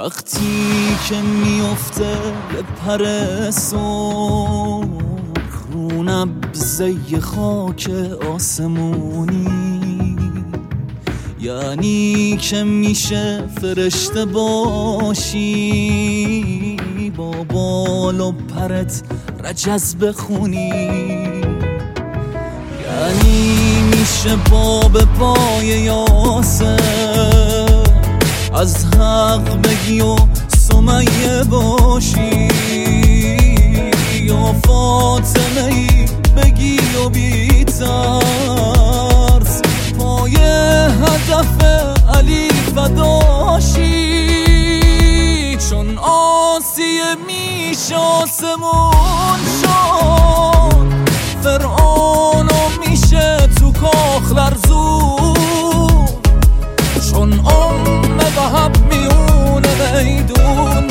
وقتی که میفته به پر سرخ رو نبضه خاک آسمونی، یعنی که میشه فرشته باشی با بال و پرت رجز بخونی، یعنی میشه باب پای یاسر از حق بگی و سمیه باشی، یا فاطمه ای بگی و بی ترس پای هدف علی فداشی، چون آسیه میشه آسمون شد، فرعونو میشه تو کاخ لرزون، چون وهب میونه میدون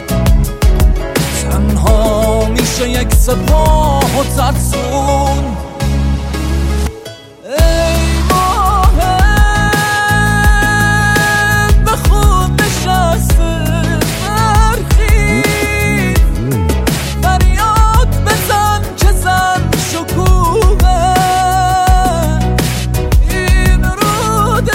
تنها میشه یک سپاه و ترسون. ای ماه به خود نشسته برخیز، فریاد بزن که زن شکوه این روده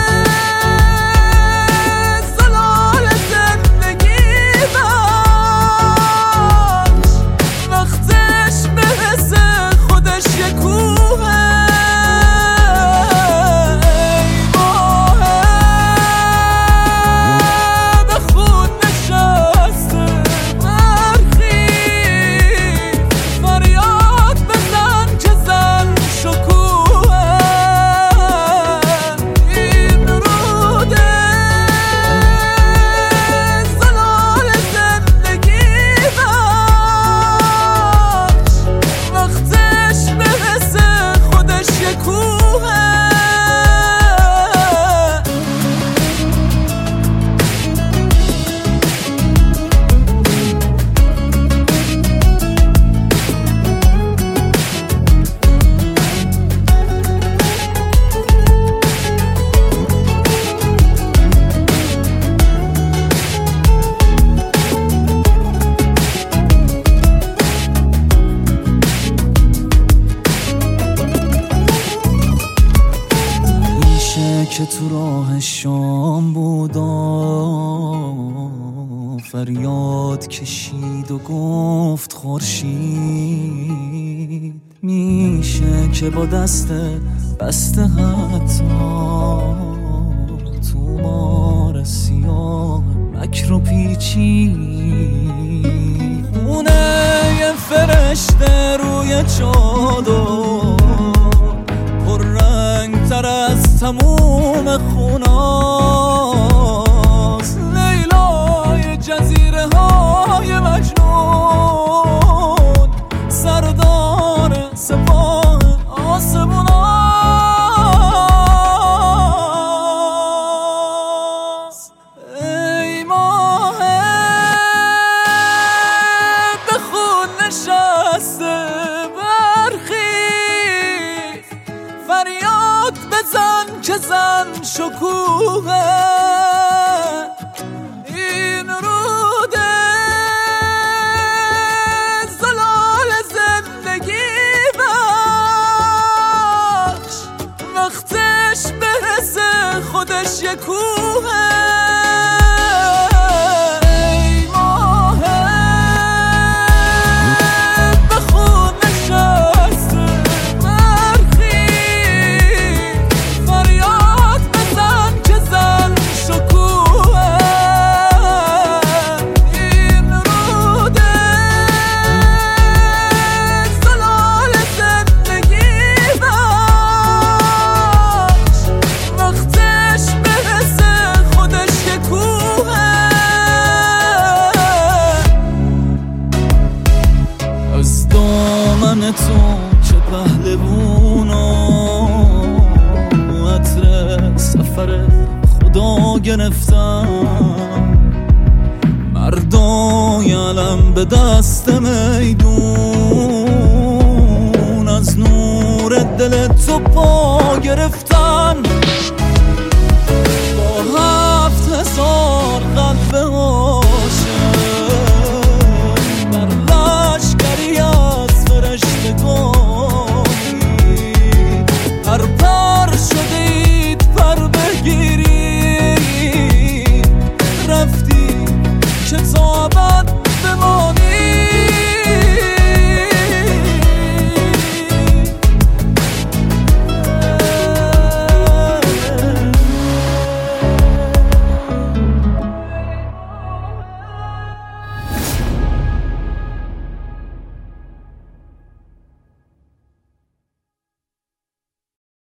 که تو راه شام بودا فریاد کشید و گفت خورشید، میشه که با دست بسته حتی تو مار سیاه مکر و پیچی خونه یه فرشته روی چادر پررنگ تر از تموم خوناست، لیلای جزیره های مجنون سردار سپاه آسموناست. ای ماه به خون نشسته برخیز، فریاد بزن که زن شکوه این روده زلال زندگی بخش، وقتش برسه خودش یه کوه. از دامن تو چه پهلوونا عطر سفر خدا گرفتم، مردای علم به دست میدون از نور دل تو پا گرفتن.